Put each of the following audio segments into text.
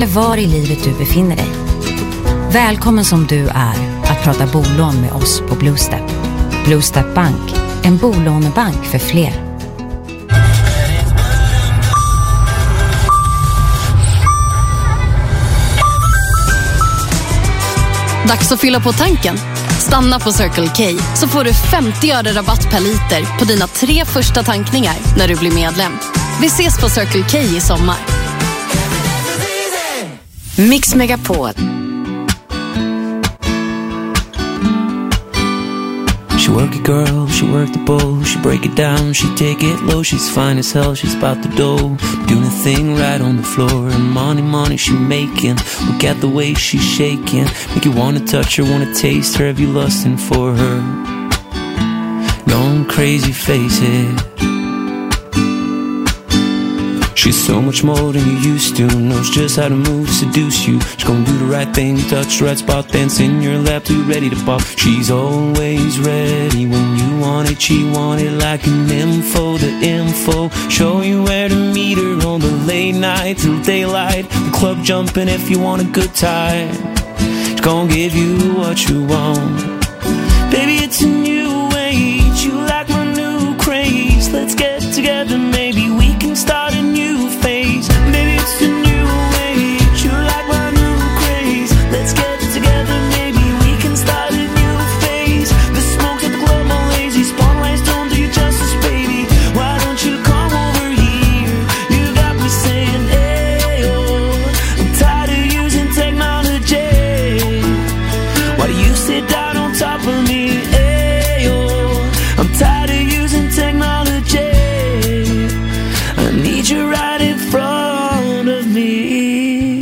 var i livet du befinner dig. Välkommen som du är att prata bolån med oss på Bluestep. Bluestep Bank, en bolånebank för fler. Dags att fylla på tanken. Stanna på Circle K så får du 50 öre rabatt per liter på dina 3 första tankningar när du blir medlem. Vi ses på Circle K i sommar. Mix Megapol. She work it girl, she work the bowl, she break it down, she take it low, she's fine as hell, she's about the dough, doing a thing right on the floor, and money she making, look at the way she's shaking, make you wanna touch her, wanna taste her, have you lusting for her, going crazy, face it. She's so much more than you used to, knows just how to move, seduce you. She's gonna do the right thing, touch the right spot, dance in your lap, too ready to pop. She's always ready when you want it, she want it like an info, the info. Show you where to meet her on the late night till daylight. The club jumping if you want a good time. She's gonna give you what you want. Baby, it's a new age, you like my new craze. Let's get together, maybe we can start a new phase. Maybe it's a new age, you like my new craze. Let's get together, maybe we can start a new phase. The smoke's at the club, all lazy, spotlights don't do you justice, baby. Why don't you come over here? You got me saying, hey, oh, I'm tired of using technology. Why do you sit down on top of me? Hey, oh, I'm tired of using technology. I need you right in front of me.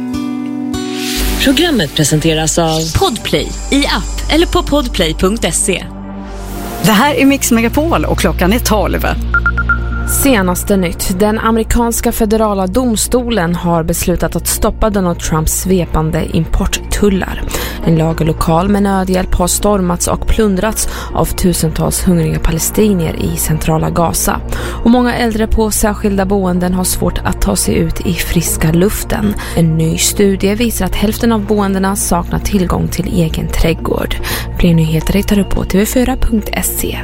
Programmet presenteras av Podplay i app eller på podplay.se. Det här är Mix Megapol och klockan är 12. Senaste nytt. Den amerikanska federala domstolen har beslutat att stoppa Donald Trumps svepande importtullar. En lagerlokal med nödhjälp har stormats och plundrats av tusentals hungriga palestinier i centrala Gaza. Och många äldre på särskilda boenden har svårt att ta sig ut i friska luften. En ny studie visar att hälften av boendena saknar tillgång till egen trädgård. Fler nyheter hittar du på tv4.se.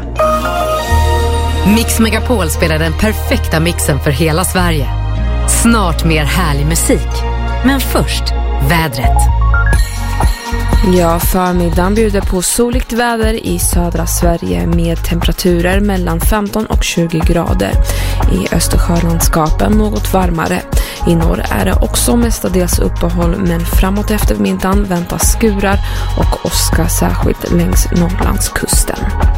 Mix Megapol spelar den perfekta mixen för hela Sverige. Snart mer härlig musik. Men först, vädret. Ja, förmiddagen bjuder på soligt väder i södra Sverige med temperaturer mellan 15 och 20 grader. I Östersjölandskapen något varmare. I norr är det också mestadels uppehåll, men framåt eftermiddagen väntas skurar och åska särskilt längs Norrlandskusten.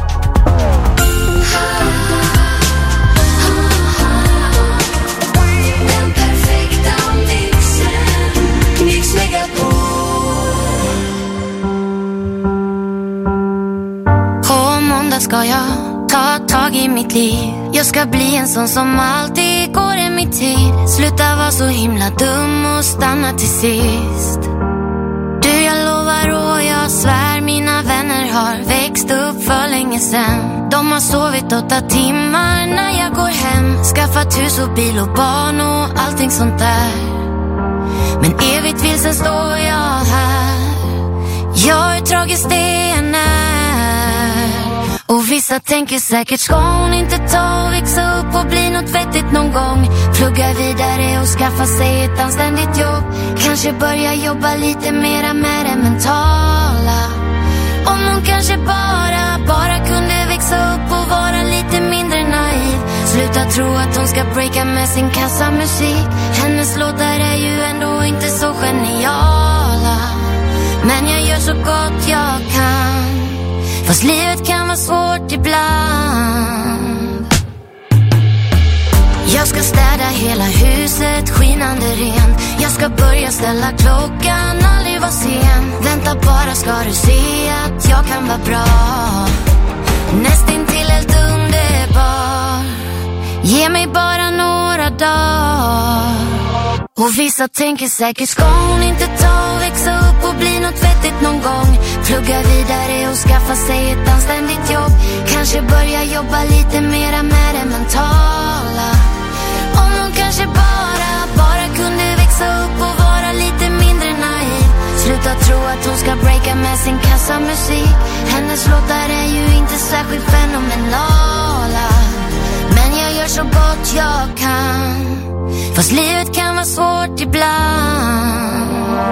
Ska jag ta tag i mitt liv? Jag ska bli en sån som alltid går i mitt tid. Sluta vara så himla dum och stanna till sist. Du, jag lovar och jag svär, mina vänner har växt upp för länge sedan. De har sovit 8 timmar när jag går hem. Skaffat hus och bil och barn och allting sånt där. Men evigt vilsen står jag här. Jag är tragiskt det än är. Och vissa tänker säkert, ska hon inte ta och växa upp och bli något vettigt någon gång? Plugga vidare och skaffa sig ett anständigt jobb. Kanske börja jobba lite mera med det mentala. Om hon kanske bara kunde växa upp och vara lite mindre naiv. Sluta tro att hon ska breaka med sin kassamusik. Hennes låtar är ju ändå inte så geniala. Men jag gör så gott jag kan. Fast livet kan vara svårt ibland. Jag ska städa hela huset, skinande ren. Jag ska börja ställa klockan, aldrig vara sen. Vänta bara ska du se att jag kan vara bra. Nästintill helt underbar. Ge mig bara några dagar. Och vissa tänker säkert, ska hon inte ta och växa upp och bli något vettigt någon gång? Plugga vidare och skaffa sig ett anständigt jobb. Kanske börja jobba lite mera med det mentala. Om hon kanske bara kunde växa upp och vara att hon ska breaka med sin kassamusik. Hennes låtar är ju inte särskilt fenomenala, men jag gör så gott jag kan, fast livet kan vara svårt ibland.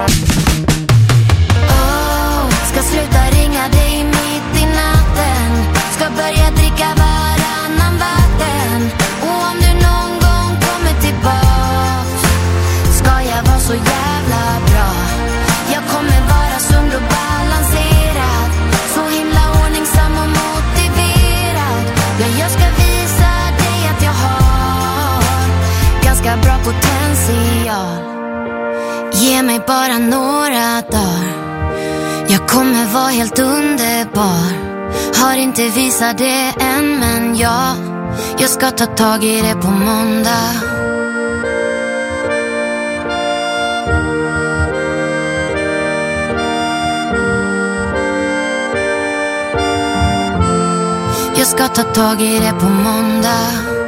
Ska sluta ringa dig mitt i natten, ska börja dricka varannan vatten. Och om du någon gång kommer tillbaks, ska jag vara så jävla bra. Jag kommer vara sund och balanserad, så himla ordningsam och motiverad. Ja, jag ska visa dig att jag har ganska bra potential. Ge mig bara några dagar, jag kommer vara helt underbar. Har inte visat det än, men jag ska ta tag i det på måndag. Jag ska ta tag i det på måndag.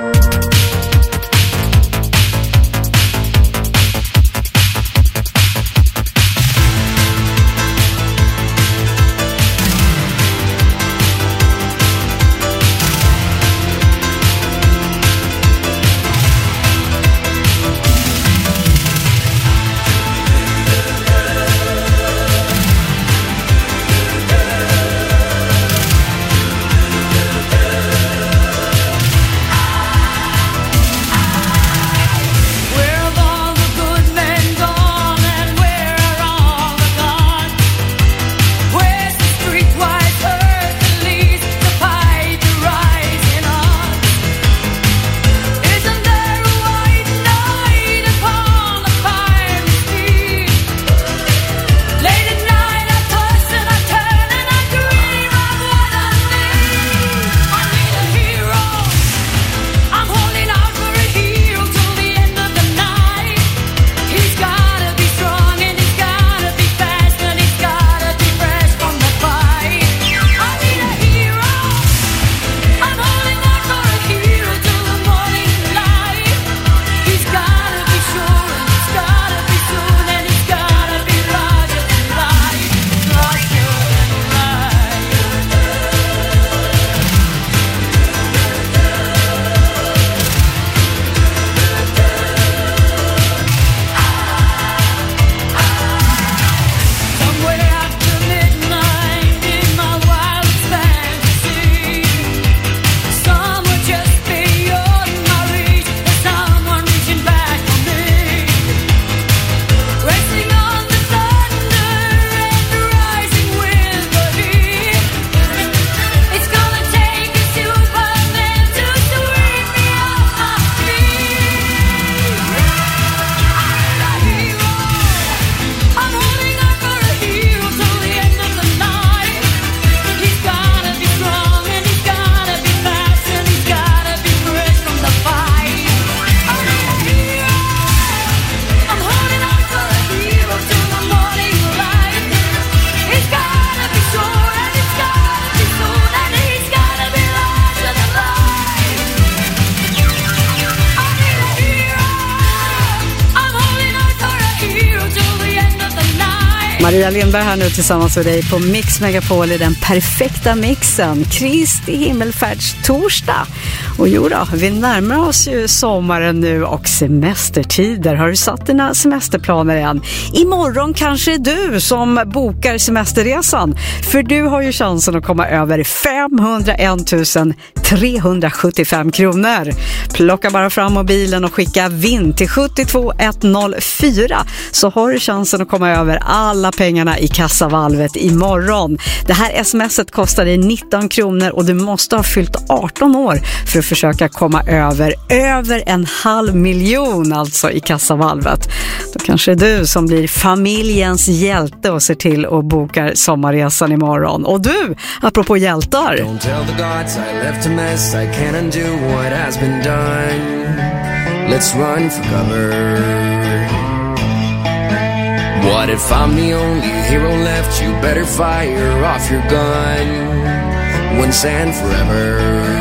Maria Lindberg här nu tillsammans med dig på Mix Megapol i den perfekta mixen. Kristi himmelfärdstorsdag. Och jo då, vi närmar oss ju sommaren nu och semestertider. Har du satt dina semesterplaner än? Imorgon kanske är du som bokar semesterresan. För du har ju chansen att komma över 501 375 kronor. Plocka bara fram mobilen och skicka vinn till 72104 så har du chansen att komma över alla pengarna i kassavalvet imorgon. Det här sms:et kostar dig 19 kronor och du måste ha fyllt 18 år för att försöka komma över 500 000 alltså i kassavalvet. Då kanske du som blir familjens hjälte och ser till att boka sommarresan imorgon. Och du, apropå hjältar. Don't tell the gods I left a mess, I can't undo what has been done. Let's run for cover. What if I'm the only hero left? You better fire off your gun once and forever.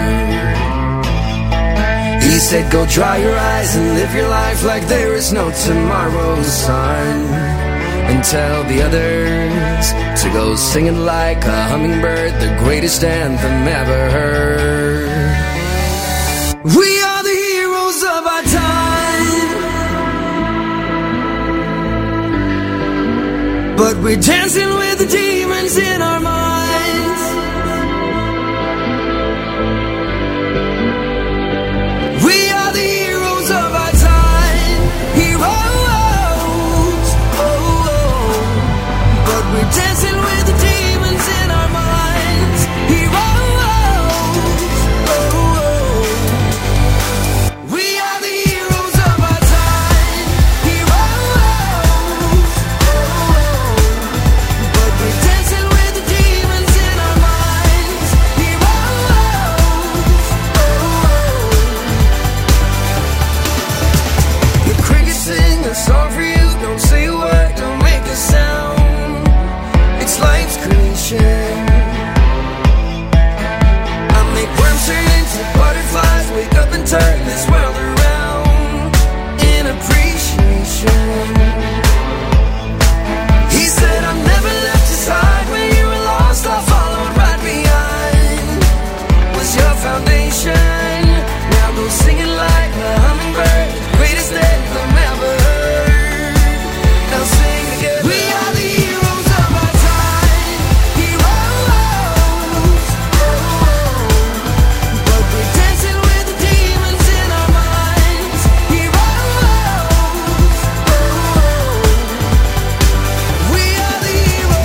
He said go dry your eyes and live your life like there is no tomorrow, son. And tell the others to go singing like a hummingbird, the greatest anthem ever heard. We are the heroes of our time, but we're dancing with the demons in our minds. We are the heroes of our time, heroes, but we're dancing with the demons in our minds, heroes, we are the heroes of our time, heroes, but we're dancing with the demons in our minds, heroes. The crickets sing a song for you, don't say a word, don't make a sound. It's life's creation. I make worms turn into butterflies, wake up and turn this world around in appreciation. He said I've never left his side when you were lost, I followed right behind. Was your foundation? Now go singing like a hummingbird, greatest anthem ever heard. Now sing together. We are the heroes of our time, heroes, but we're dancing with the demons in our minds, heroes. We are the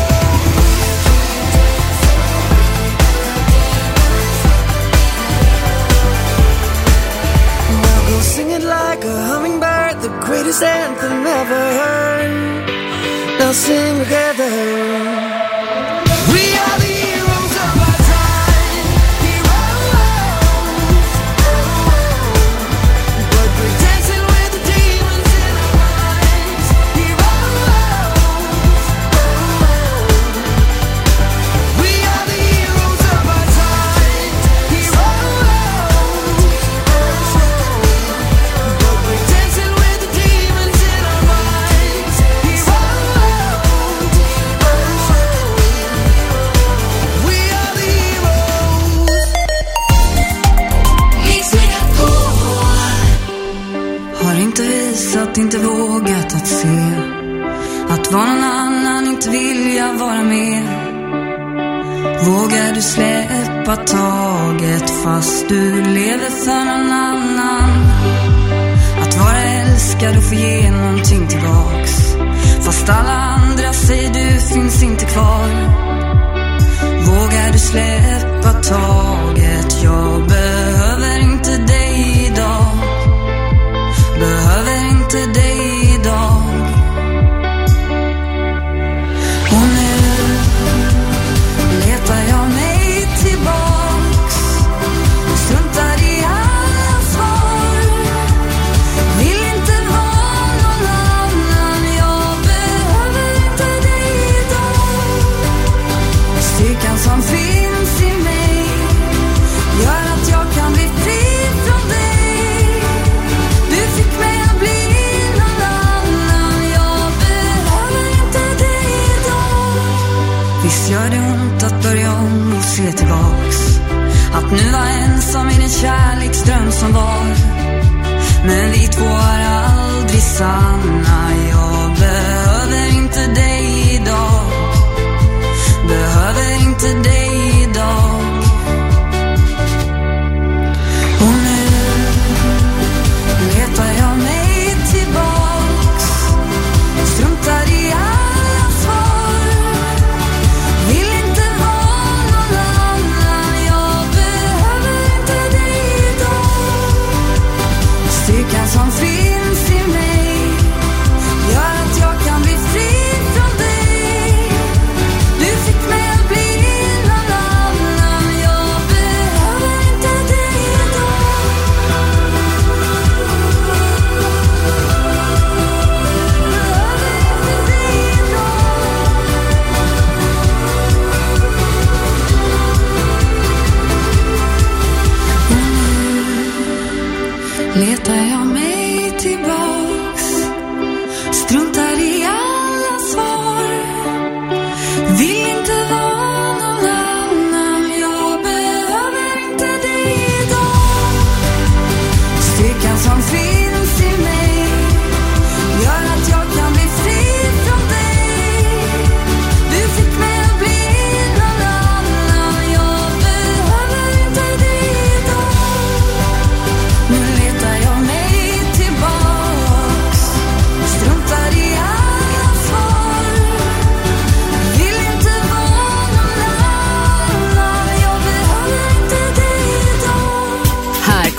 heroes. Now go sing it like a hummingbird, the greatest anthem ever heard. Now sing together. We are the heroes of our time, heroes, but we're dancing with the demons in our minds, heroes. We are the heroes of our time, heroes, but we're dancing with the demons in our minds, heroes. We are the heroes. Har inte visat, inte vågat att se att vara någon annan, inte vilja vara med. Vågar du släppa taget fast du lever för någon annan? Att vara älskad och få ge någonting tillbaks, fast alla andra säger du finns inte kvar. Vågar du släppa taget? Jag behöver inte dig idag, behöver inte dig idag. Och nu letar jag mig tillbaks, struntar i alla svar, vill inte vara någon annan. Jag behöver inte dig idag. Styrkan som finns i mig gör att jag kan bli fri från dig. Du fick mig att bli någon annan. Jag behöver inte dig idag. Visst gör det ont att börja om och se tillbaks, att nu var ensam i den kärleksdröm som var. Men vi två är aldrig sanna. Jag behöver inte dig idag, behöver inte dig idag. Och nu letar jag mig tillbaks, struntar i alla svar, vill inte vara någon annan. Jag behöver inte dig idag. Styrkan som finns i mig gör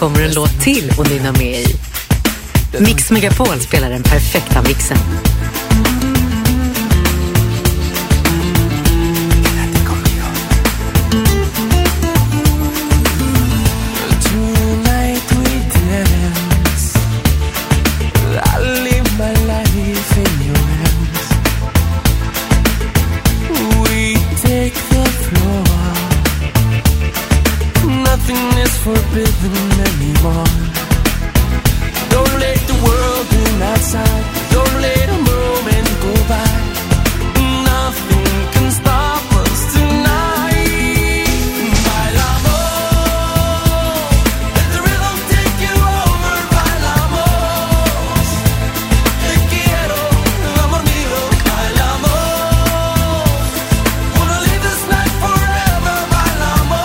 kommer en låt till och nynna med i. Mix Megapol spelar den perfekta mixen. Forbidden anymore. Don't let the world in outside. Don't let a moment go by. Nothing can stop us tonight. Bailamos, let the rhythm take you over. Bailamos, te quiero, amor mío. Bailamos, wanna live this night forever. Bailamos.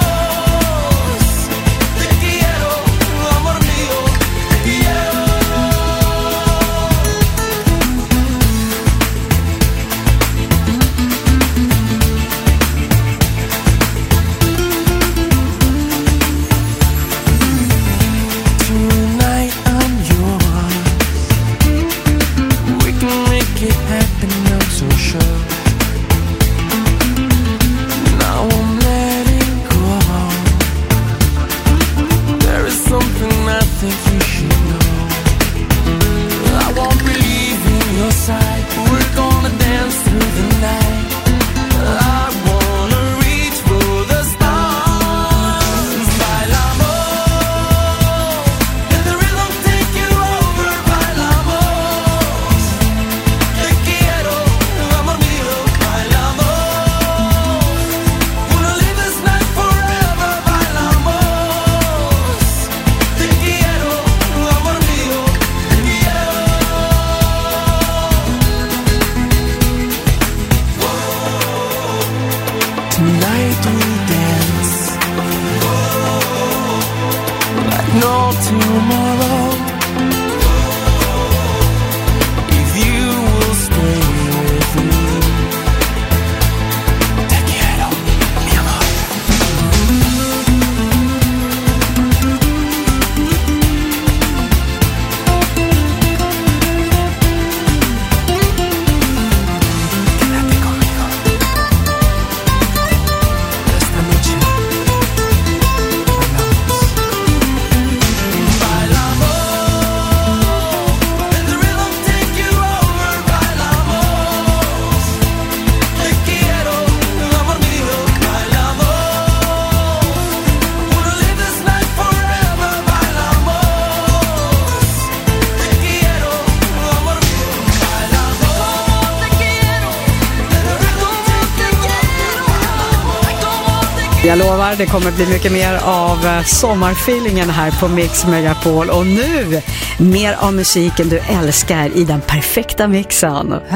Jag lovar, det kommer bli mycket mer av sommarfeelingen här på Mix Megapol. Och nu, mer av musiken du älskar i den perfekta mixen. I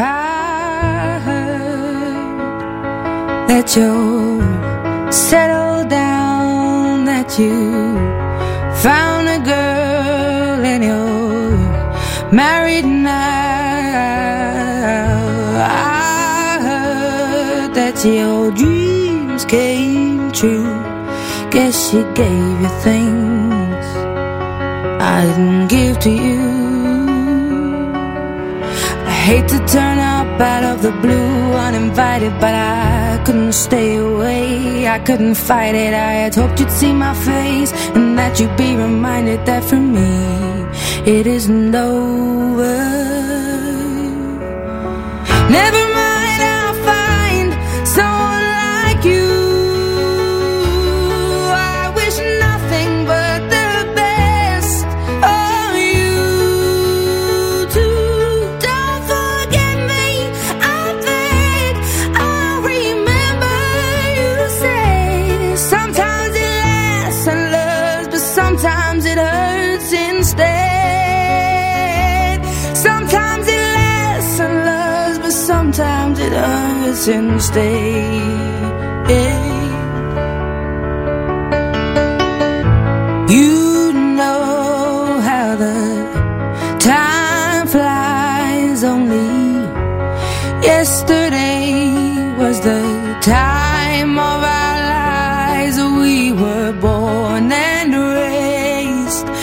heard that you settled down, that you found a girl and you're married now. I heard that your dreams came true. Guess she gave you things I didn't give to you. I hate to turn up out of the blue uninvited, but I couldn't stay away, I couldn't fight it. I had hoped you'd see my face and that you'd be reminded that for me it isn't over. Never mind, I'll find someone like you. I wish nothing but the best of you too. Don't forget me, I beg. I'll remember you say sometimes it lasts and loves, but sometimes it hurts instead. Sometimes it lasts and loves, but sometimes it hurts instead. You know how the time flies. Only yesterday was the time of our lives. We were born and raised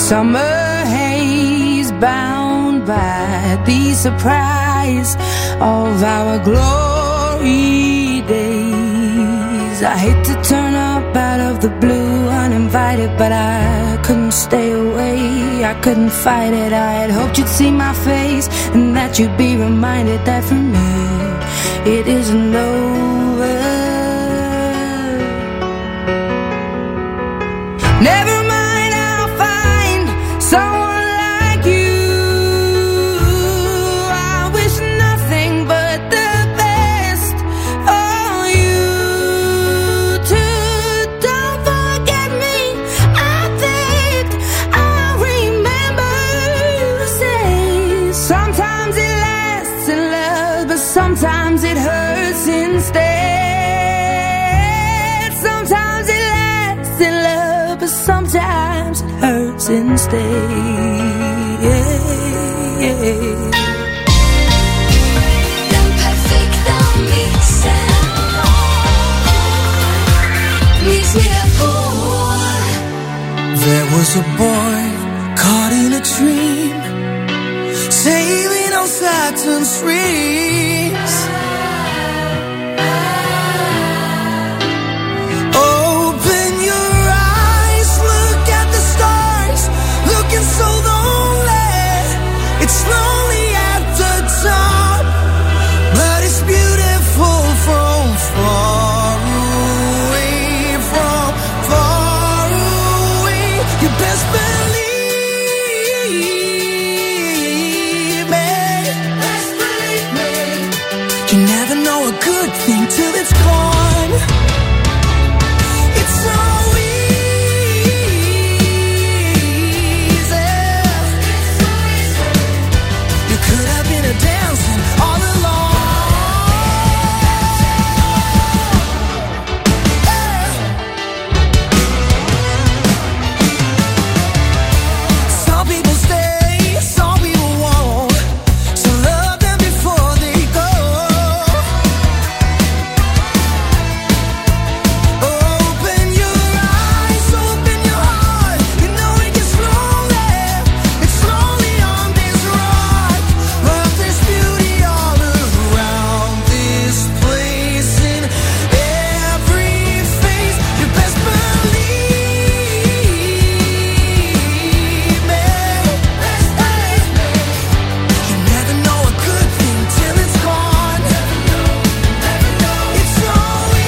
summer haze, bound by the surprise of our glory days. I hate to turn up out of the blue uninvited, but I couldn't stay away, I couldn't fight it. I had hoped you'd see my face and that you'd be reminded that for me it isn't over. Never mind, I'll find someone like you. I wish nothing but the best for you too. Don't forget me, I think I remember you say sometimes it lasts in love, but sometimes it hurts instead. Sometimes it lasts in love, but sometimes it hurts instead. Den perfekta mixen. Mix Megapol. There was a boy caught in a dream, sailing on Saturn's rings. Open your eyes, look at the stars, looking so lonely. It's lonely at the top, but it's beautiful from far away, from far away. You best believe me. Best believe me. You never know a good thing till it's gone. It's so easy. You could have been a dancing all along. Some people stay, some people won't. So love them before they go. Open your eyes, open your heart. You know it gets lonely. It's lonely on this rock, but there's beauty all around this place in every face. You best believe me. You never know a good thing till it's gone. It's so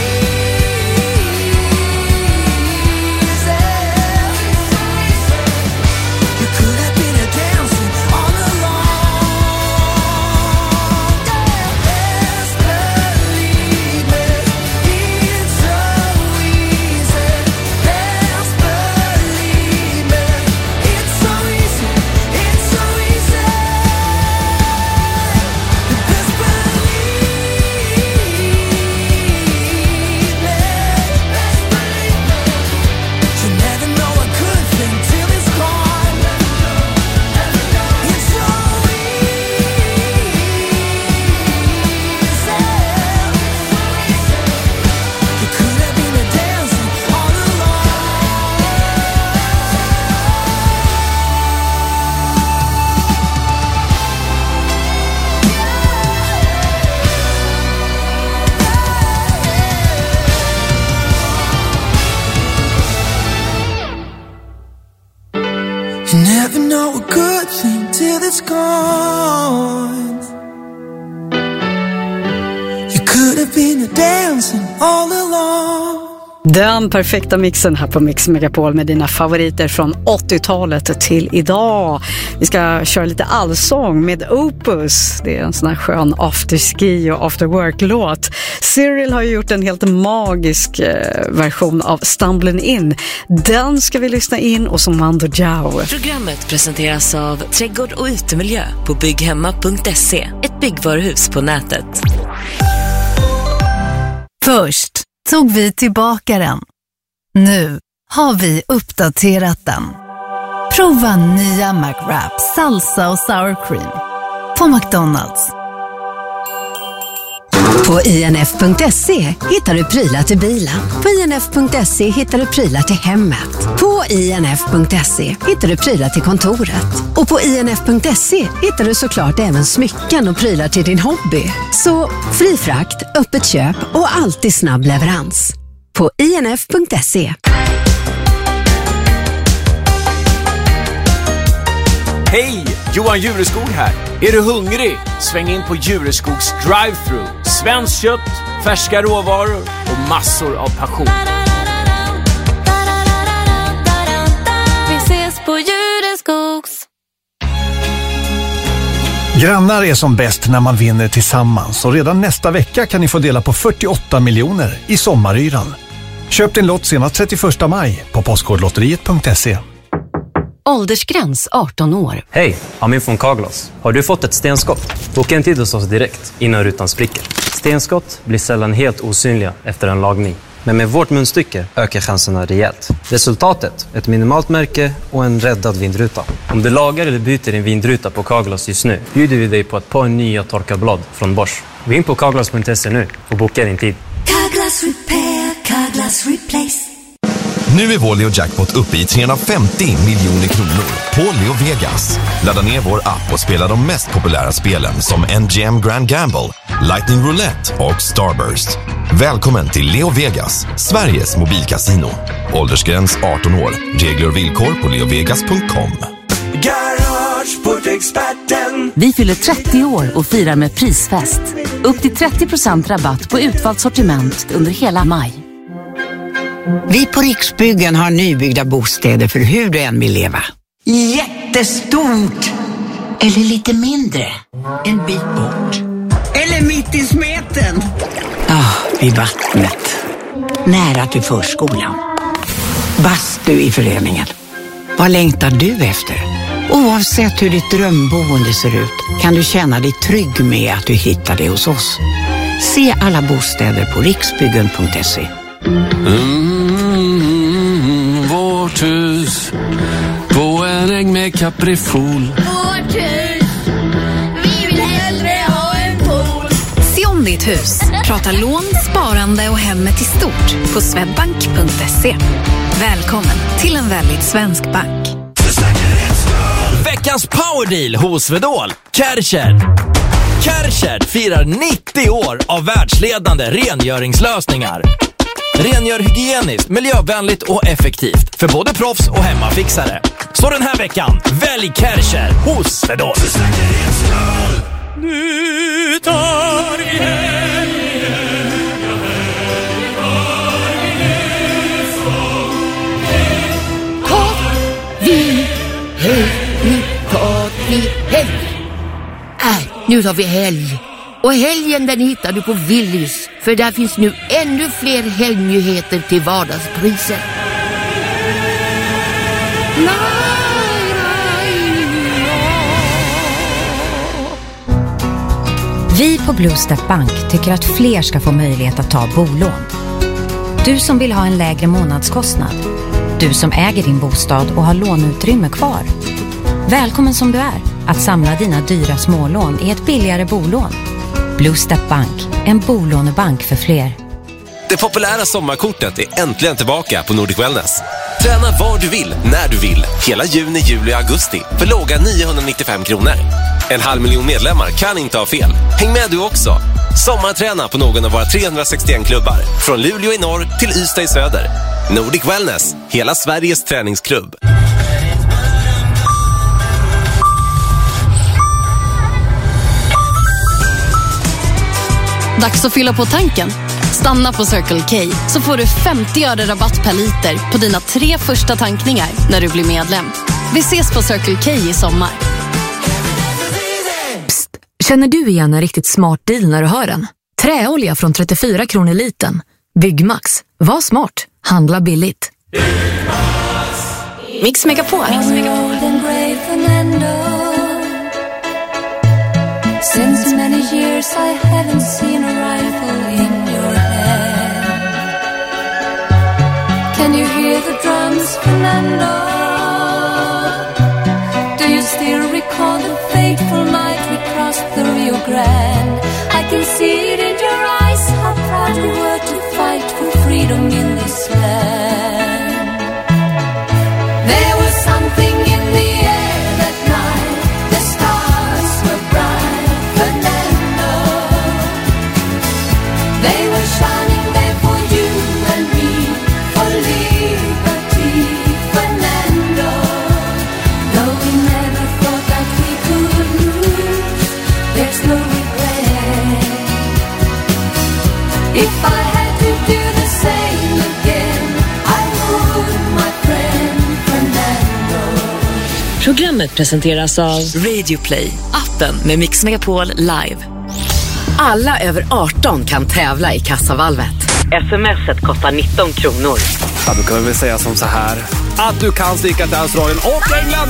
easy. You could have been a dancing all along. Best believe me, it's so easy. Best believe me, it's so easy. It's so easy. Best believe me. You never know a good thing till it's gone. It's so easy. You could have been a dancing all along. You never know a good thing till it's gone. You could have been a dancing all along. Den perfekta mixen här på Mix Megapol med dina favoriter från 80-talet till idag. Vi ska köra lite allsång med Opus. Det är en sån här skön afterski och afterwork-låt. Cyril har ju gjort en helt magisk version av Stumbling In. Den ska vi lyssna in och som Mando Diao. Programmet presenteras av Trädgård och utemiljö på bygghemma.se. Ett byggvaruhus på nätet. Först tog vi tillbaka den. Nu har vi uppdaterat den. Prova nya McWrap salsa och sour cream på McDonald's. På inf.se hittar du prylar till bilen. På inf.se hittar du prylar till hemmet. På inf.se hittar du prylar till kontoret. Och på inf.se hittar du såklart även smycken och prylar till din hobby. Så fri frakt, öppet köp och alltid snabb leverans. På inf.se. Hej! Johan Jureskog här. Är du hungrig? Sväng in på Jureskogs drive-thru. Svenskt kött, färska råvaror och massor av passion. Vi ses på Jureskogs. Grannar är som bäst när man vinner tillsammans. Och redan nästa vecka kan ni få dela på 48 miljoner i sommaryran. Köp din lott senast 31 maj på postkodlotteriet.se. Åldersgräns 18 år. Hej, Amin från Carglass. Har du fått ett stenskott? Boka en tid hos oss direkt innan rutan spricker. Stenskott blir sällan helt osynliga efter en lagning. Men med vårt munstycke ökar chanserna rejält. Resultatet, ett minimalt märke och en räddad vindruta. Om du lagar eller byter din vindruta på Carglass just nu bjuder vi dig på ett par nya torkarblad från Bosch. Gå in på carglass.se nu och boka din tid. Carglass Repair, Carglass Replace. Nu är vår Leo Jackpot uppe i 350 miljoner kronor på Leo Vegas. Ladda ner vår app och spela de mest populära spelen som MGM Grand Gamble, Lightning Roulette och Starburst. Välkommen till Leo Vegas, Sveriges mobilkasino. Åldersgräns 18 år. Regler och villkor på leovegas.com. Garageportexperten. Vi fyller 30 år och firar med prisfest. Upp till 30% rabatt på utvalt sortiment under hela maj. Vi på Riksbyggen har nybyggda bostäder för hur du än vill leva. Jättestort! Eller lite mindre. En bit bort. Eller mitt i smeten. Vid vattnet. Nära till förskolan. Bastu i föreningen. Vad längtar du efter? Oavsett hur ditt drömboende ser ut kan du känna dig trygg med att du hittar det hos oss. Se alla bostäder på riksbyggen.se. Vårt hus på en äng med kaprifol. Vårt hus, vi vill hellre ha en pool. Se om ditt hus. Prata lån, sparande och hemmet i stort på swedbank.se. Välkommen till en väldigt svensk bank. Veckans powerdeal hos Svedol. Kärcher firar 90 år av världsledande rengöringslösningar. Rengör hygieniskt, miljövänligt och effektivt för både proffs och hemmafixare. Så den här veckan, välj Kärcher hos Svedol. Nu tar vi nu tar vi helg. Och helgen den hittar du på Willys. För där finns nu ännu fler helgnyheter till vardagspriser. Vi på Bluestep Bank tycker att fler ska få möjlighet att ta bolån. Du som vill ha en lägre månadskostnad. Du som äger din bostad och har låneutrymme kvar. Välkommen som du är att samla dina dyra smålån i ett billigare bolån. Bluestep Bank, en bolånebank för fler. Det populära sommarkortet är äntligen tillbaka på Nordic Wellness. Träna var du vill, när du vill. Hela juni, juli och augusti för låga 995 kronor. 500 000 medlemmar kan inte ha fel. Häng med du också. Sommarträna på någon av våra 361 klubbar. Från Luleå i norr till Ystad i söder. Nordic Wellness, hela Sveriges träningsklubb. Dags att fylla på tanken. Stanna på Circle K så får du 50 öre rabatt per liter på dina 3 första tankningar när du blir medlem. Vi ses på Circle K i sommar. Psst, känner du igen en riktigt smart deal när du hör den? Träolja från 34 kronor liten. Byggmax. Var smart. Handla billigt. Mix Megapol. Since many years I haven't seen a rifle in your hand. Can you hear the drums, Fernando? Do you still recall the fateful night we crossed the Rio Grande? I can see it in your eyes, how proud you were to fight for freedom in this land. There was something in the air that night, the stars were bright, Fernando. They were shining there for you and me, for liberty, Fernando. Though we never thought that we could lose, there's no regret. If I had to do the same again, I would, my friend Fernando. Programmet presenteras av Radio Play, appen med Mix Megapol Live. Alla över 18 kan tävla i kassavalvet. SMS-et kostar 19 kronor. Ja, då kan vi väl säga som så här. Att du kan sticka till Australien och England.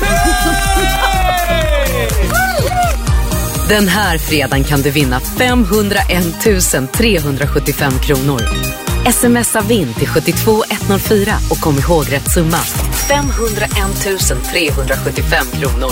Den här fredagen kan du vinna 501 375 kronor. Smsa vinn till 72104 och kom ihåg rätt summa. 501 375 kronor.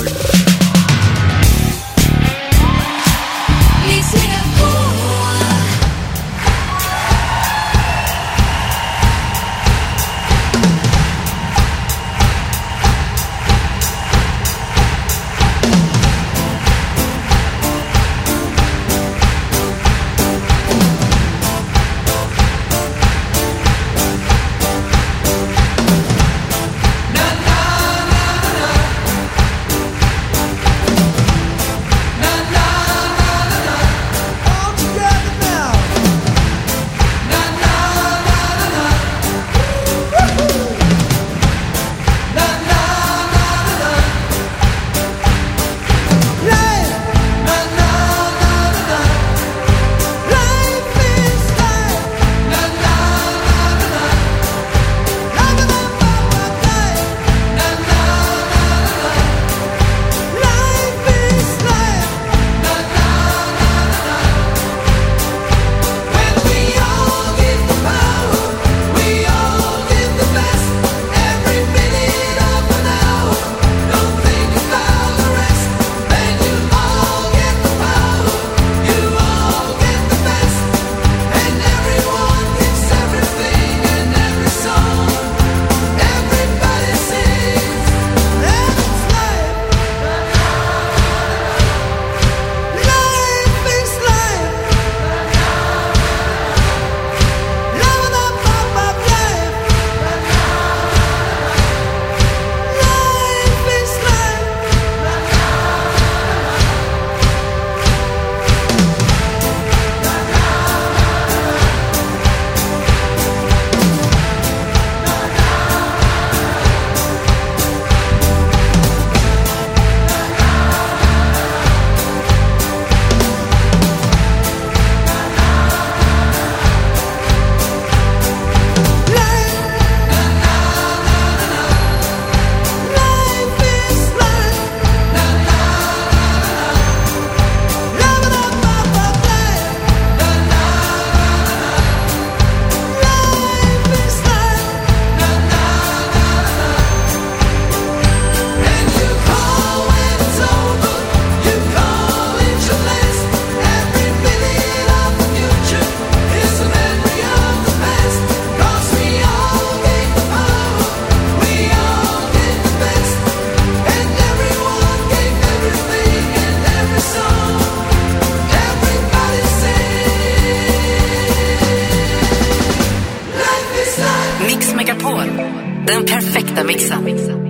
Den perfekta mixen.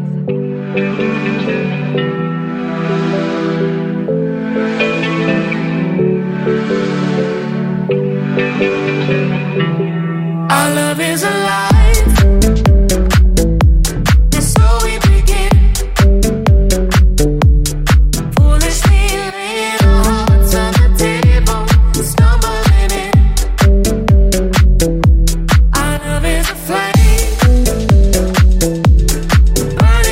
Our love is alive. And so we begin. Foolishly laying our hearts on the table, stumbling in. Our love is a flame, burning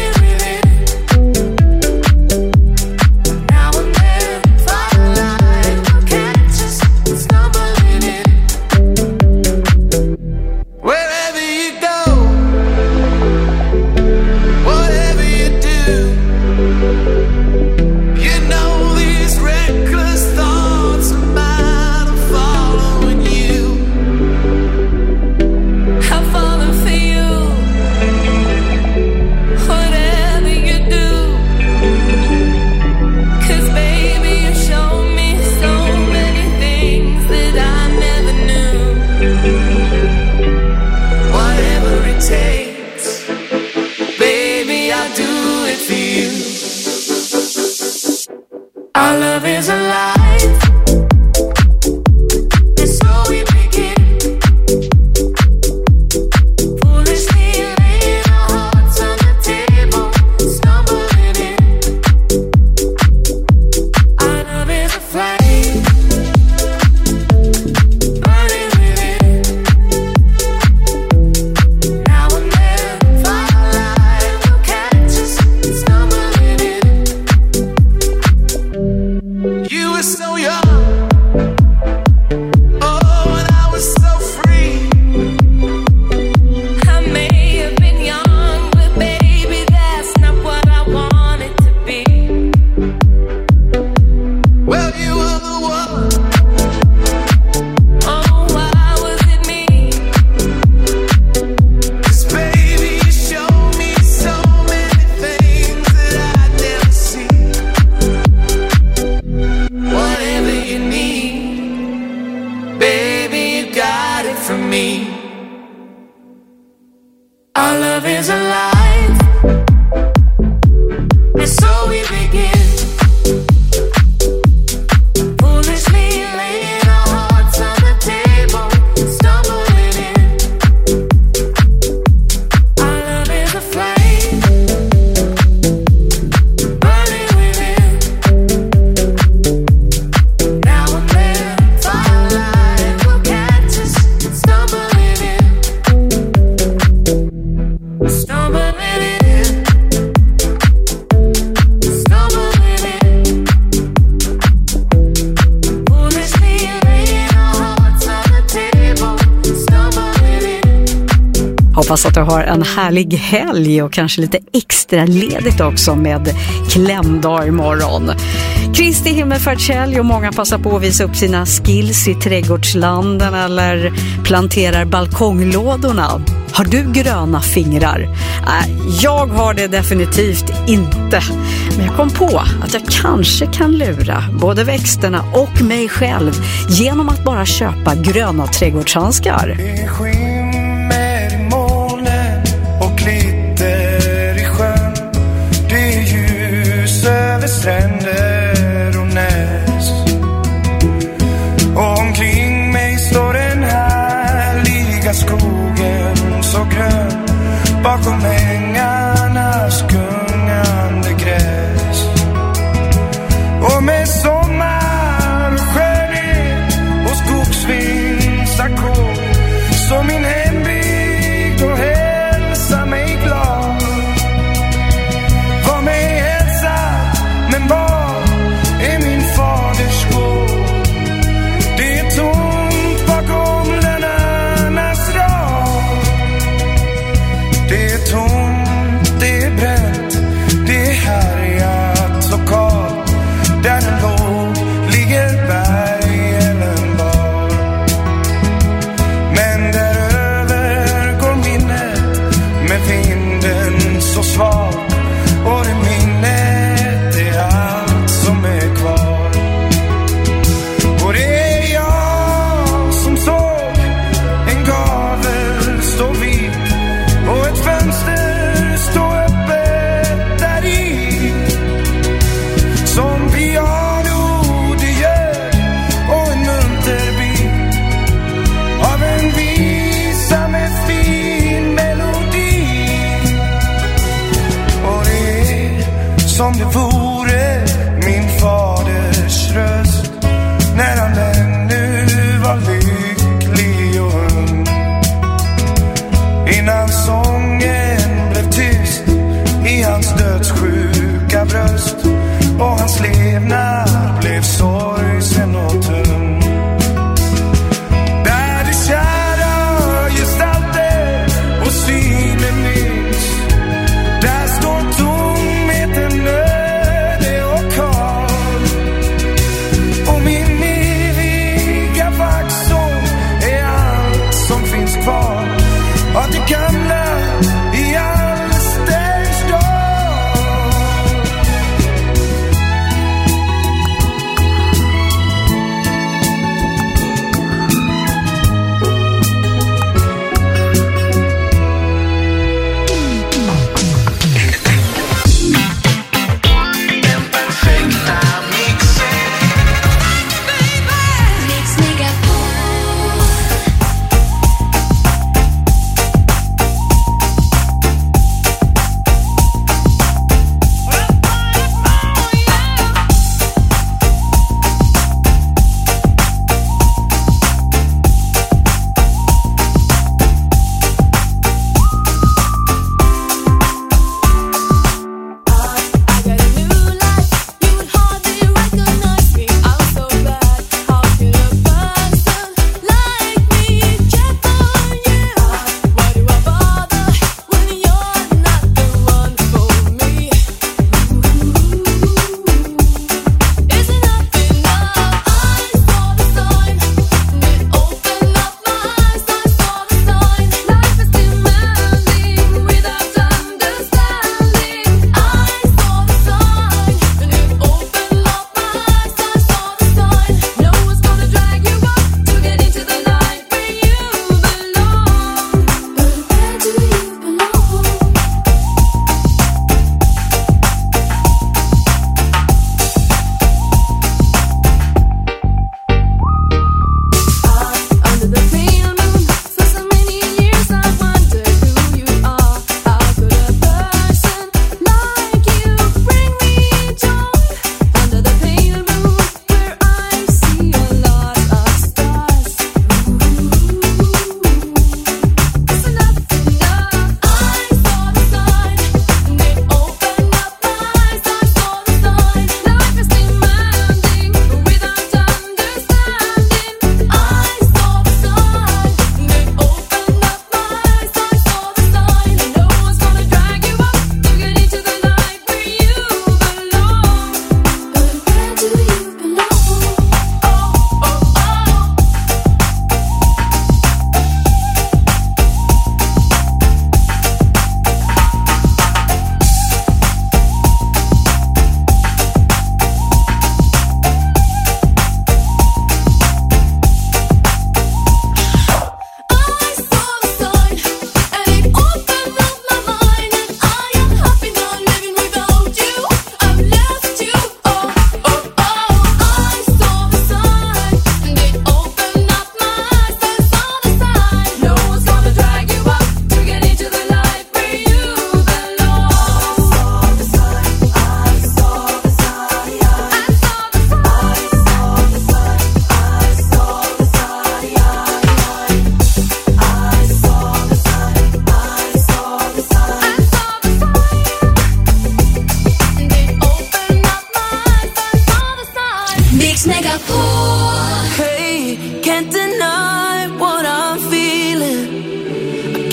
Hoppas att du har en härlig helg och kanske lite extra ledigt också med klämdag imorgon. Kristi himmelfärdshelg och många passar på att visa upp sina skills i trädgårdslanden eller planterar balkonglådorna. Har du gröna fingrar? Jag har det definitivt inte. Men jag kom på att jag kanske kan lura både växterna och mig själv genom att bara köpa gröna trädgårdshandskar. Det skimmer i molnen och glitter i sjön. Det är ljus över stränder och näs. Och omkring mig står den härliga skogen så grön. Bakom ängarnas gungande gräs. Och med sommar och skönhet och skogsvindsackord så min hembygd och hälsa mig glad. Var mig hälsa, men var är min faders gård? Det är tomt bakom lärarnas rad. Det är tomt, det är bränt, det är härjat så kallt. Där en låg ligger bergen bar. Men däröver går minnet med vinden så svag. Och det minnet är allt som är kvar. Och det är jag som såg en gavel stå vid och ett fönster stå öppet där i. Som piano det gör och en munterbit av en visa med fin melodi. Och det är som det vore min faders röst när han ännu var lycklig och ung. Innan sången blev tyst i hans dödssjuka bröst och hans levnad blev sorgsen och tung. Där det kära gestalter och synen minns, där står tomheten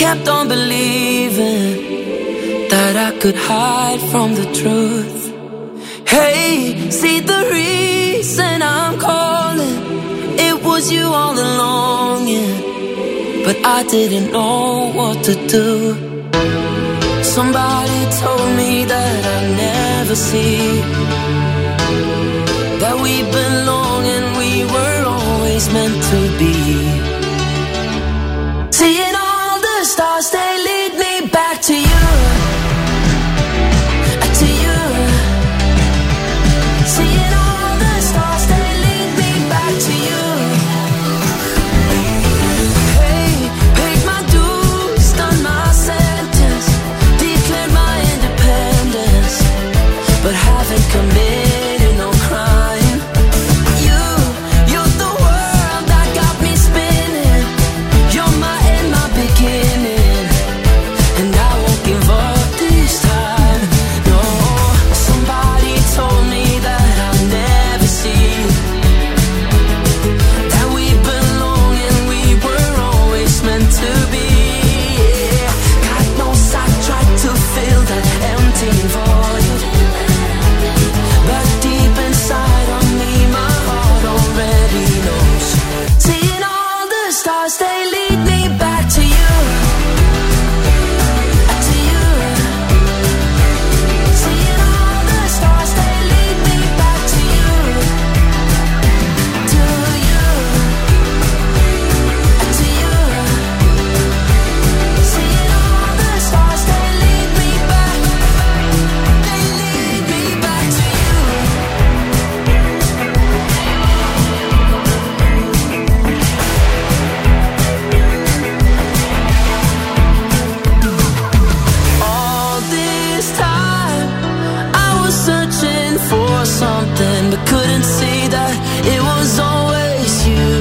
kept on believing that I could hide from the truth. Hey, see the reason I'm calling, it was you all along, yeah. But I didn't know what to do. Somebody told me that I'd never see that we belong and we were always meant to be. Seeing all the stars, they lead me back to you. To you. Seeing all the stars, they lead me back to you. Hey, paid my dues, done my sentence, declared my independence, but haven't committed no crime. You're the world that got me spinning. You're my end, my beginning, and I won't give up this time. No, somebody told me that I'll never see that we belong and we were always meant to be. Yeah. God knows I tried to fill that empty void, but deep inside of me, my heart already knows. Seeing all the stars, they lead me back to you. To you. Seeing all the stars, they lead me back to you. To you. To you. Seeing all the stars, they lead me back. They lead me back to you. All this time I was searching for something, but couldn't see that it was always you.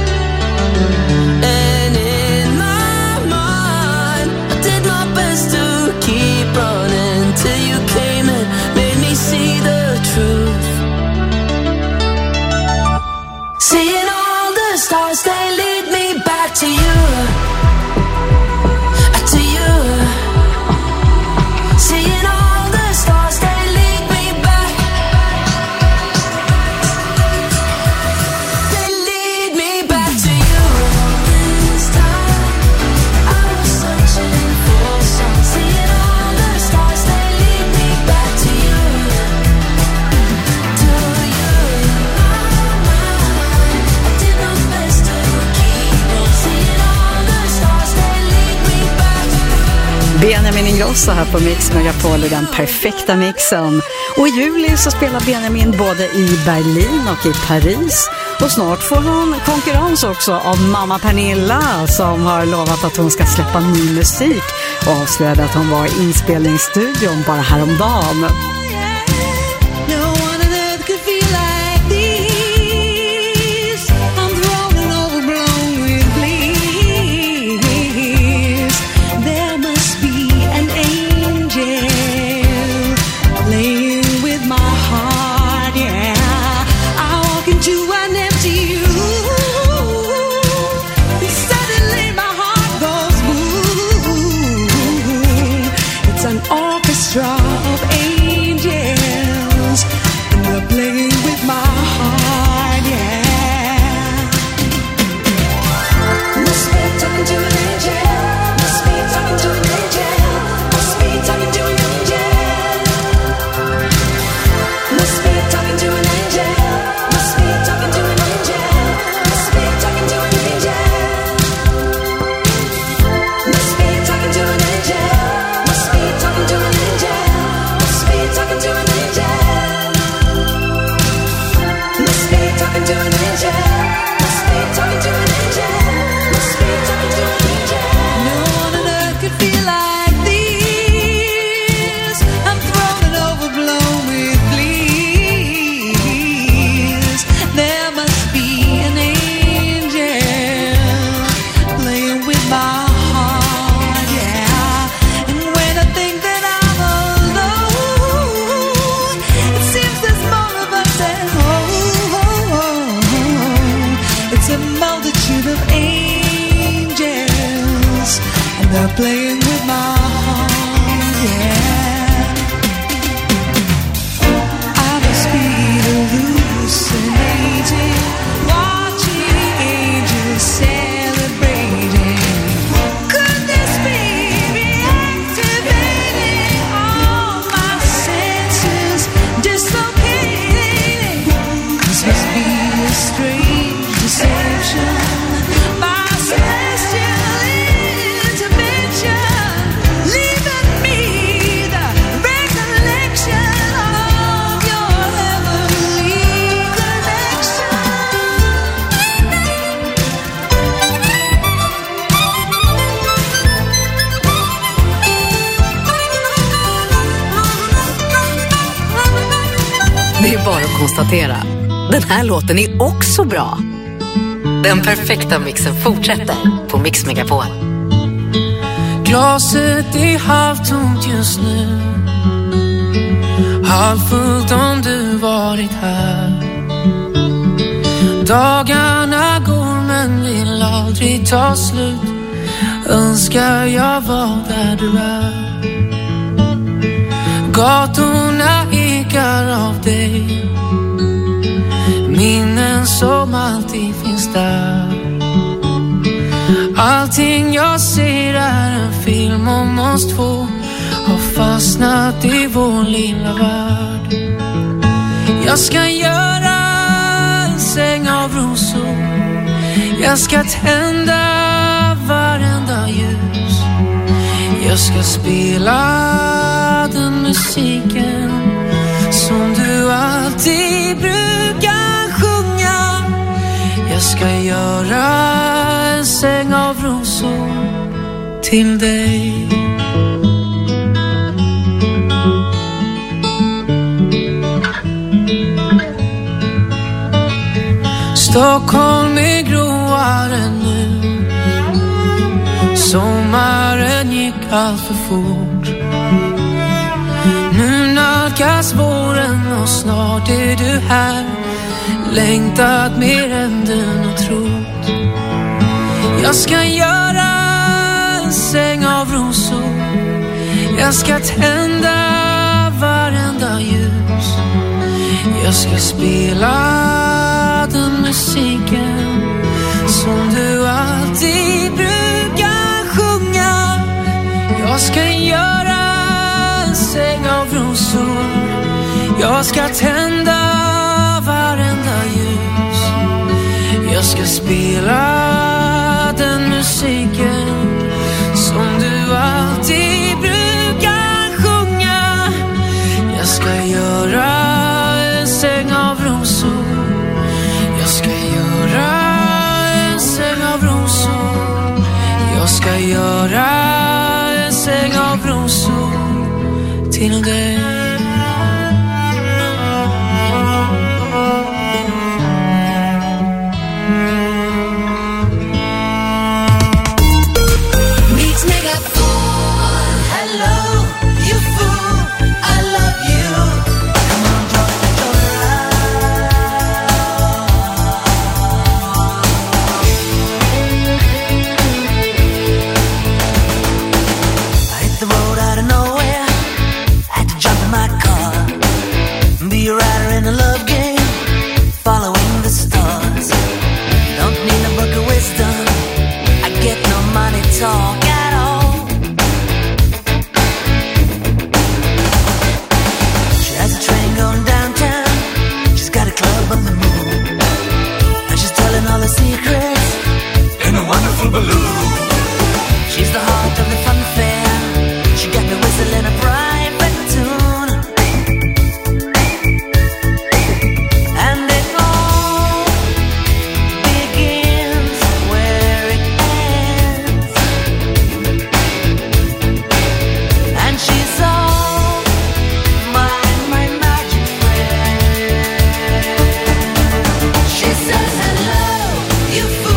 And in my mind, I did my best to keep running till you came and made me see the truth. Seeing all the stars, they lead me back to you. To you. Seeing all the stars, they lead me back. They lead me back to you. This time I was searching for something. Seeing all the stars, they lead me back to you. To you. I did my best to keep on. Seeing all the stars, they lead me back. Benjamin Ingrosso här på Mix Megapol i den perfekta mixen. Och i juli så spelar Benjamin både i Berlin och i Paris. Och snart får hon konkurrens också av mamma Pernilla som har lovat att hon ska släppa ny musik och avslöjade att hon var i inspelningsstudion bara häromdagen. No one on earth could feel like this. I'm thrown and overblown with bliss. There must be an angel playing with my heart, yeah. I walk into an empty room, and suddenly my heart goes boom. It's an orchestra of angels, and they're playing with my heart, yeah. Must be talking to an angel. Must be talking to an angel. Must be talking to an angel. Must be talking to an angel. Must be talking to an angel. Must be talking to an angel. Must be talking to an angel. Must be talking to an angel. Must be talking to an angel. Must be talking to an angel. Must be talking to an angel. Must be talking to an angel. No one on earth could feel like this. I'm thrown and overblown with bliss. There must be an angel playing with my heart, yeah. And when I think that I'm alone, it seems there's more of us at home. It's a multitude of angels, and they're playing with my heart, yeah. I must be hallucinating, watching angels celebrating. Could this be reactivating all my senses, dislocating? This must be a strange deception. My celestial intervention, leaving me the recollection of your heavenly connection. Det är bara att konstatera. Den här låten är också bra. Den perfekta mixen fortsätter på Mix Megapol. Glaset är halvtomt just nu, halvfullt om du varit här. Dagarna går men vill aldrig ta slut. Önskar jag var där du är. Gatorna ekar av dig, minnen som alltid finns där. Allting jag ser är en film om oss två, har fastnat i vår lilla värld. Jag ska göra en säng av rosor, jag ska tända varenda ljus. Jag ska spela den musiken som du alltid brukar sjunga. Jag ska göra en säng av rosor till dig. Stockholm är gråare nu, sommaren gick allt för fort. Nu nalkas våren och snart är du här, längtat mer än du nog trott. Jag ska göra en säng av rosor, jag ska tända varenda ljus. Jag ska spela den musiken som du alltid brukar sjunga. Jag ska göra en säng av rosor, jag ska tända varenda ljus. Jag ska spela den musiken som du alltid brukar sjunga. Jag ska göra en säng av rosor, jag ska göra en säng av rosor. Jag ska göra en säng av rosor till dig. You fool.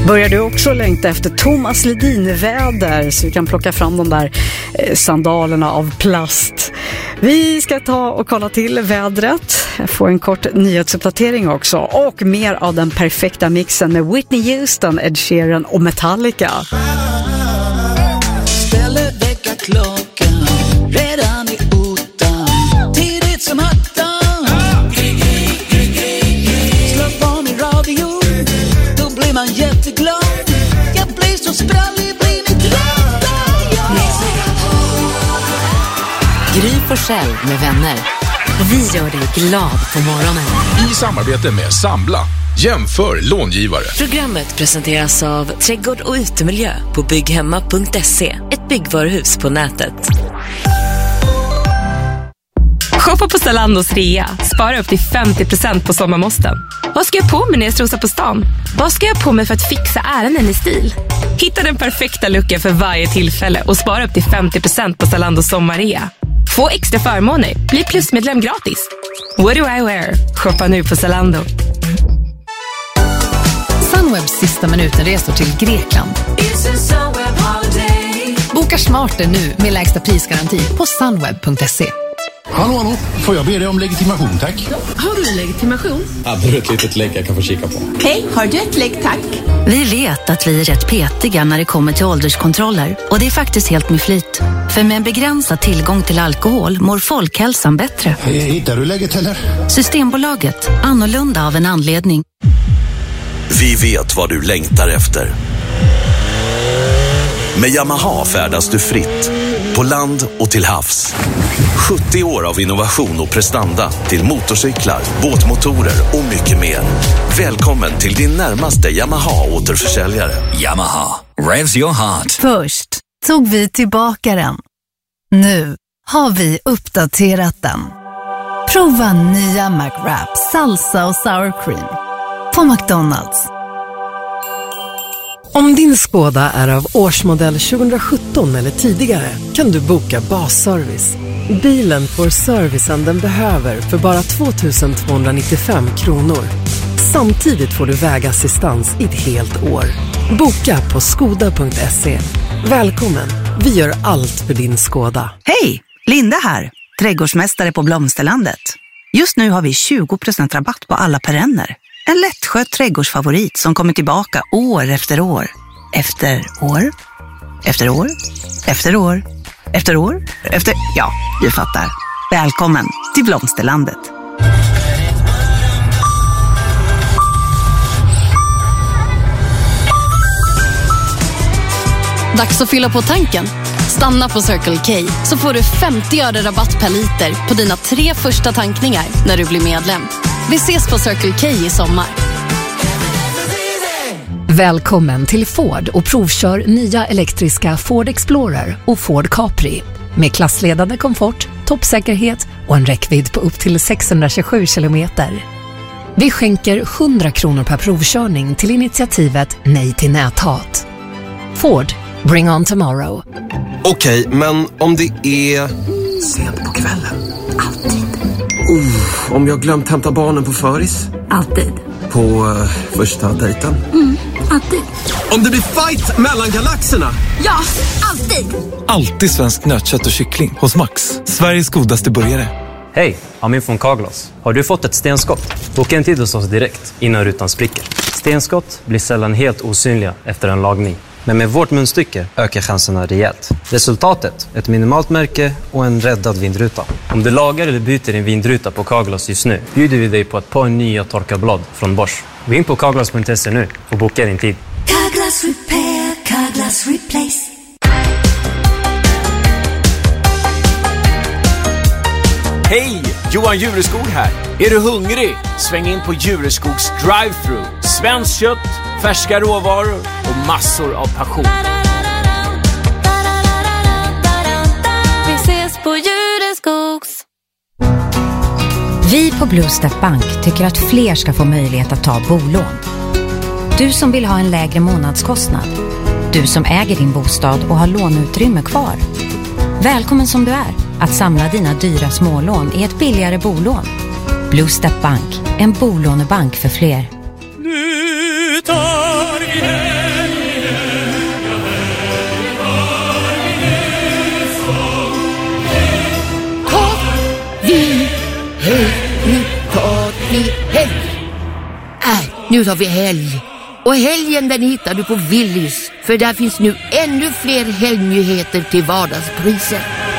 Börjar du också längta efter Thomas Ledin-väder så vi kan plocka fram de där sandalerna av plast? Vi ska ta och kolla till vädret, få en kort nyhetsuppdatering också och mer av den perfekta mixen med Whitney Houston, Ed Sheeran och Metallica. Ställer väckarklockan redan i ottan, tidigt som attan. Slå på min radio, då blir man jätteglad. Jag blir så sprallig, blir mitt glada. Gry Forssell med vänner. Vi gör dig glad på morgonen. I samarbete med Sambla. Jämför långivare. Programmet presenteras av Trädgård och utemiljö på bygghemma.se. Ett byggvaruhus på nätet. Shoppa på Zalandos rea. Spara upp till 50% på sommarmåsten. Vad ska jag på mig när jag strosar på stan? Vad ska jag på mig för att fixa ärenden i stil? Hitta den perfekta looken för varje tillfälle och spara upp till 50% på Zalandos sommarrea. Få extra förmåner. Bli plusmedlem gratis. What do I wear? Shoppa nu på Zalando. Sunwebs sista minuten-resor till Grekland. Boka smarter nu med lägsta prisgaranti på sunweb.se. Hallå, får jag be dig om legitimation, tack? Har du legitimation? Ja, det är ett litet lägg jag kan få kika på. Hej, har du ett lägg, tack? Vi vet att vi är rätt petiga när det kommer till ålderskontroller. Och det är faktiskt helt med flit. För med en begränsad tillgång till alkohol mår folkhälsan bättre. Hittar du läget eller? Systembolaget. Annorlunda av en anledning. Vi vet vad du längtar efter. Med Yamaha färdas du fritt. På land och till havs. 70 år av innovation och prestanda till motorcyklar, båtmotorer och mycket mer. Välkommen till din närmaste Yamaha-återförsäljare. Yamaha. Revs your heart. Först tog vi tillbaka den. Nu har vi uppdaterat den. Prova nya McWrap, salsa och sour cream på McDonald's. Om din Skoda är av årsmodell 2017 eller tidigare kan du boka basservice. Bilen får servicen den behöver för bara 2 295 kronor. Samtidigt får du vägassistans i ett helt år. Boka på skoda.se. Välkommen, vi gör allt för din Skoda. Hej, Linda här, trädgårdsmästare på Blomsterlandet. Just nu har vi 20% rabatt på alla perenner. En lättskött trädgårdsfavorit som kommer tillbaka år efter år. Efter år. Efter år. Efter år. Efter år. Efter... Ja, du fattar. Välkommen till Blomsterlandet. Dags att fylla på tanken. Stanna på Circle K så får du 50 öre rabatt per liter på dina 3 första tankningar när du blir medlem. Vi ses på Circle K i sommar. Välkommen till Ford och provkör nya elektriska Ford Explorer och Ford Capri. Med klassledande komfort, toppsäkerhet och en räckvidd på upp till 627 kilometer. Vi skänker 100 kronor per provkörning till initiativet Nej till näthat. Ford, bring on tomorrow. Okej, men om det är... Sent på kvällen. Alltid. Om jag glömt hämta barnen på föris. Alltid. På första dejten. Alltid. Om det blir fight mellan galaxerna. Ja, alltid. Alltid svensk nötkött och kyckling hos Max. Sveriges godaste burgare. Hej, Amin från Carglass. Har du fått ett stenskott? Boka en tid hos oss direkt innan rutan spricker. Stenskott blir sällan helt osynliga efter en lagning. Men med vårt munstycke ökar chanserna rejält. Resultatet, ett minimalt märke och en räddad vindruta. Om du lagar eller byter din vindruta på Carglass just nu bjuder vi dig på ett par nya torkarblad från Bosch. Gå in på carglass.se nu och boka din tid. Carglass repair, Carglass replace. Hej! Johan Jureskog här. Är du hungrig? Sväng in på Jureskogs drive-thru. Svenskt kött, färska råvaror och massor av passion. Vi ses på Jureskogs. Vi på Bluestep Bank tycker att fler ska få möjlighet att ta bolån. Du som vill ha en lägre månadskostnad. Du som äger din bostad och har låneutrymme kvar. Välkommen som du är att samla dina dyra smålån i ett billigare bolån. Bluestep Bank, en bolånebank för fler. Nu tar vi Nu har vi helg. Och helgen den hittar du på Willys. För där finns nu ännu fler helgnyheter till vardagspriser.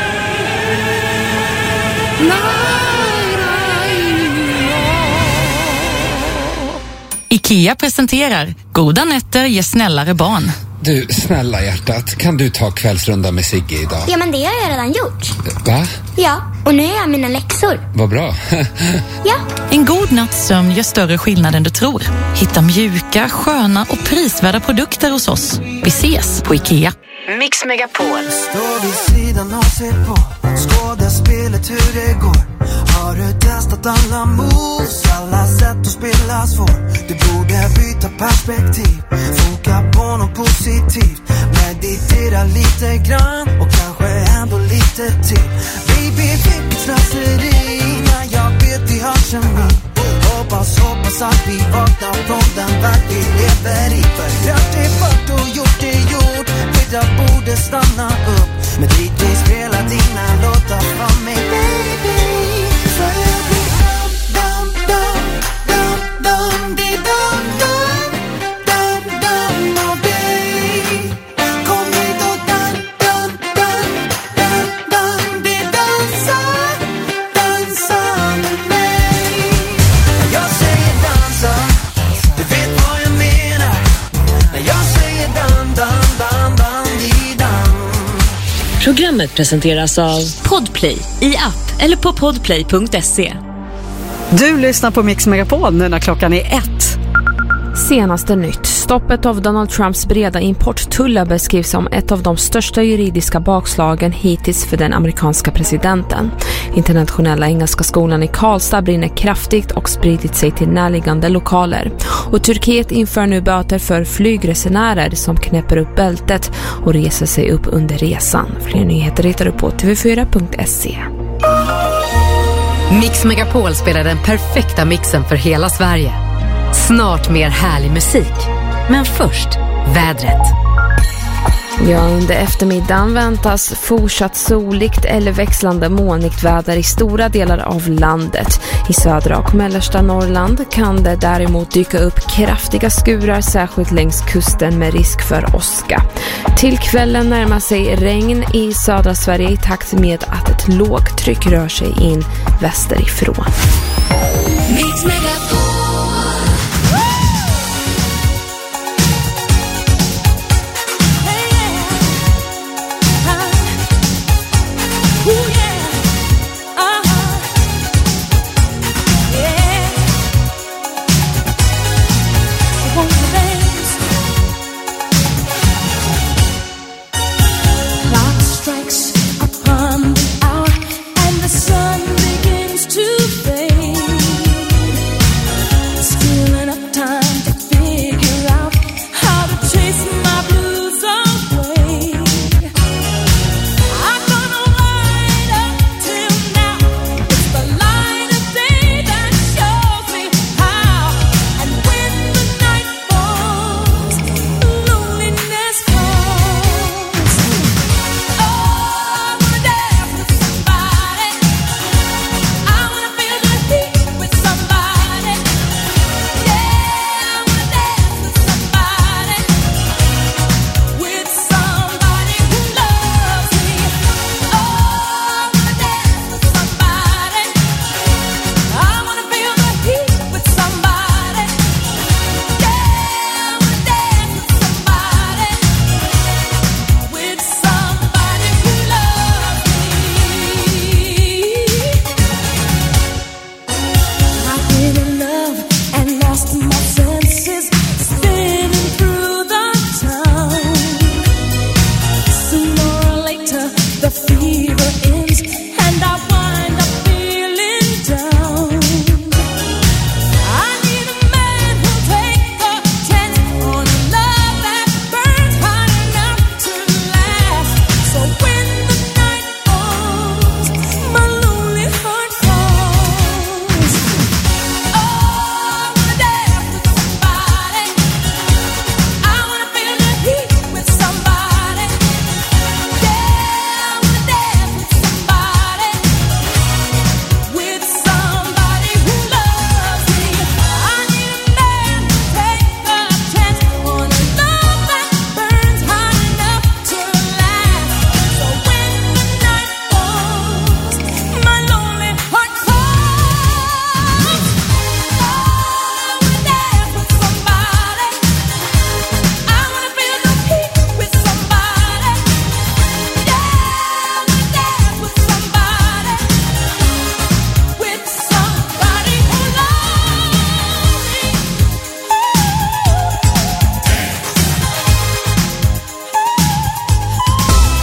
IKEA presenterar Goda nätter ger snällare barn. Du, snälla hjärtat, kan du ta kvällsrunda med Sigge idag? Ja, men det har jag redan gjort. Va? Ja, och nu är jag mina läxor. Vad bra. Ja. En god natts sömn gör större skillnad än du tror. Hitta mjuka, sköna och prisvärda produkter hos oss. Vi ses på IKEA. Mix Megapol. Står vid sidan och ser på skådespelet hur det går. Har du testat alla moves, alla sätt att spela svår? Du borde byta perspektiv, foka på något positivt. Meditera lite grann och kanske ändå lite till. Baby, vilket slöseri när jag vet vi har kemi. Hoppas att vi vaknar från den värld vi lever i. För gjort det fort och gjort det gjort. Jag borde stanna upp. Men DJ spelar dina låtar för mig, baby. För jag blir dum, dum, dum, dum, di dum, dum, dum, dum av dig. Kom hit och dum, dum, dum, dum, dum, di dansa, dansa med mig. Jag säger dansa, du vet vad jag menar. När jag säger dum, dum, dum, dum. Programmet presenteras av Podplay i app eller på podplay.se. Du lyssnar på Mix Megapol nu när klockan är 1. Senaste nytt. Stoppet av Donald Trumps breda importtullar beskrivs som ett av de största juridiska bakslagen hittills för den amerikanska presidenten. Internationella engelska skolan i Karlstad brinner kraftigt och spridit sig till närliggande lokaler. Och Turkiet inför nu böter för flygresenärer som knäpper upp bältet och reser sig upp under resan. Fler nyheter hittar du på tv4.se. Mix Megapol spelar den perfekta mixen för hela Sverige. Snart mer härlig musik. Men först, vädret. Ja, under eftermiddagen väntas fortsatt soligt eller växlande molnigt väder i stora delar av landet. I södra och mellersta Norrland kan det däremot dyka upp kraftiga skurar, särskilt längs kusten med risk för åska. Till kvällen närmar sig regn i södra Sverige i takt med att ett lågtryck rör sig in västerifrån. Mix Megapol. The sun begins to fade.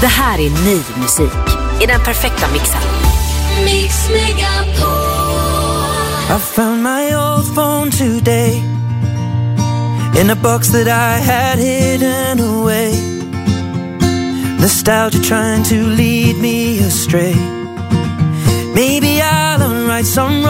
Det här är ny musik i den perfekta mixen. Mix Megapol. I found my old phone today in a box that I had hidden away. Nostalgia trying to lead me astray. Maybe I'll right some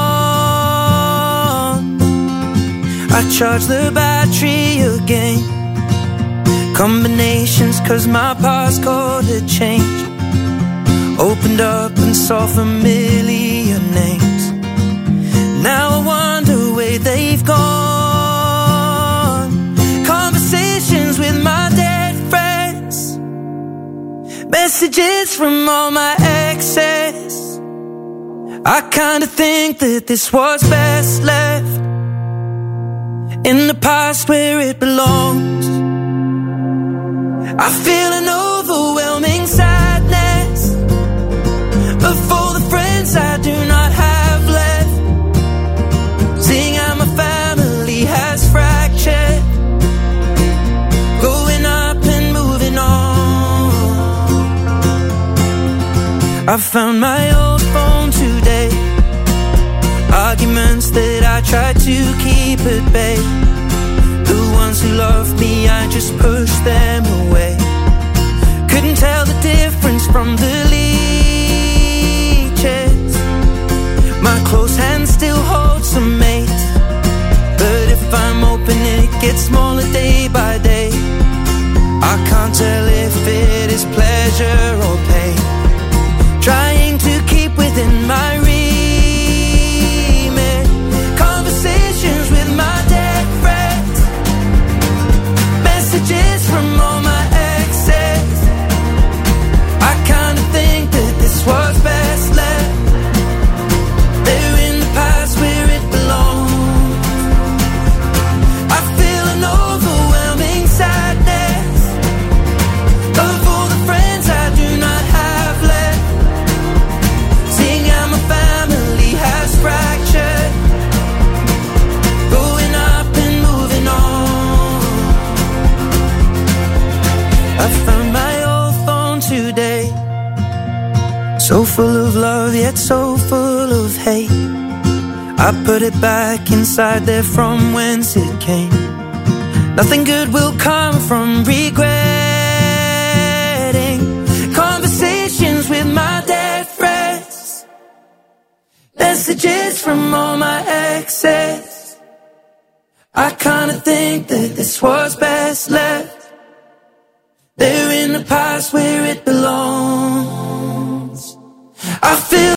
wrong. I charge the battery again. Combinations cause my passcode had changed. Opened up and saw familiar names. Now I wonder where they've gone. Conversations with my dead friends. Messages from all my exes. I kinda think that this was best left in the past where it belongs. I feel an overwhelming sadness, but for the friends I do not have left, seeing how my family has fractured, going up and moving on. I found my old phone today. Arguments that I tried to keep at bay. The ones who loved me, I just pushed them away. Couldn't tell the difference from the leeches. My close hand still holds some mates, but if I'm open it gets smaller day by day. I can't tell if it is pleasure or pain. Trying to keep within my remit. Conversations with my dead friends. Messages from all my exes. I kinda think that this was best left. They're in the past where it belongs. I feel an overwhelming sadness of all the friends I do not have left. Seeing how my family has fractured, going up and moving on. I found my old phone today, so full of love yet so full of hate. I put it back inside there from whence it came. Nothing good will come from regretting. Conversations with my dead friends. Messages from all my exes. I kinda think that this was best left. They're in the past where it belongs. I feel